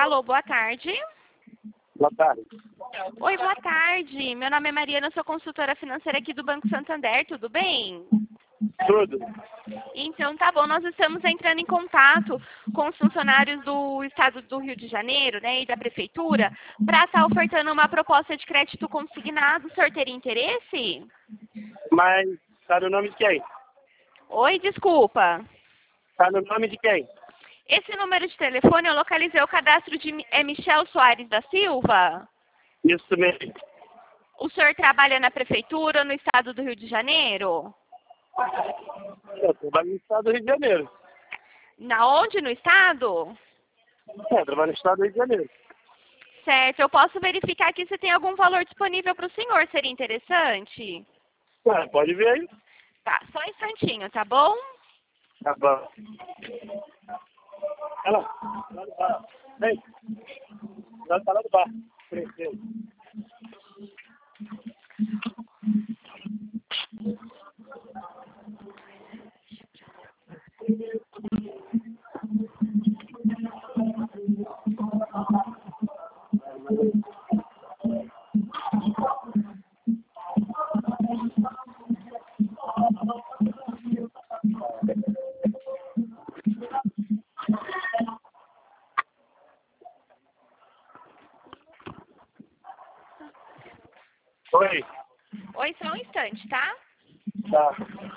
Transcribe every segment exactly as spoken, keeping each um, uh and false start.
Alô, boa tarde. Boa tarde. Oi, boa tarde. Meu nome é Mariana, sou consultora financeira aqui do Banco Santander, tudo bem? Tudo. Então, tá bom, nós estamos entrando em contato com os funcionários do Estado do Rio de Janeiro, né, e da Prefeitura, para estar ofertando uma proposta de crédito consignado. O senhor teria interesse? Mas tá no nome de quem? Oi, desculpa. Tá no nome de quem? Esse número de telefone eu localizei o cadastro de é Michel Soares da Silva? Isso mesmo. O senhor trabalha na Prefeitura, no Estado do Rio de Janeiro? Eu trabalho no estado do Rio de Janeiro. Na onde? No Estado? É, eu trabalho no estado do Rio de Janeiro. Certo, eu posso verificar aqui se tem algum valor disponível para o senhor, seria interessante? Ah, pode ver aí. Tá, só um instantinho, tá bom? Tá bom. Olha lá. Lá do bar. Vem. Lá tá lá do bar. Cresceu. Oi. Oi, só um instante, tá? Tá.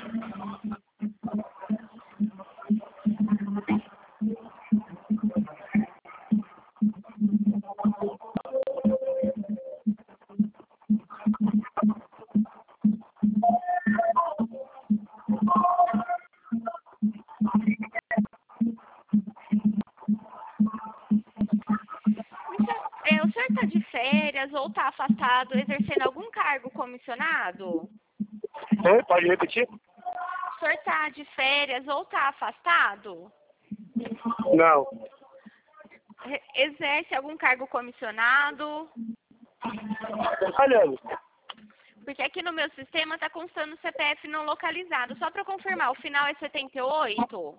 É, o senhor está de férias ou está afastado, exercendo algum cargo comissionado? Oi, pode repetir? O senhor está de férias ou está afastado? Não. Re- Exerce algum cargo comissionado? Trabalhando. Porque aqui no meu sistema está constando C P F não localizado. Só para confirmar, o final é setenta e oito?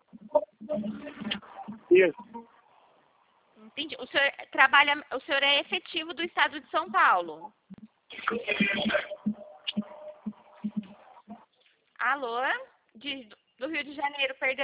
Isso. Entendi. O senhor trabalha, o senhor é efetivo do Estado de São Paulo? Alô? De, do Rio de Janeiro, perdão.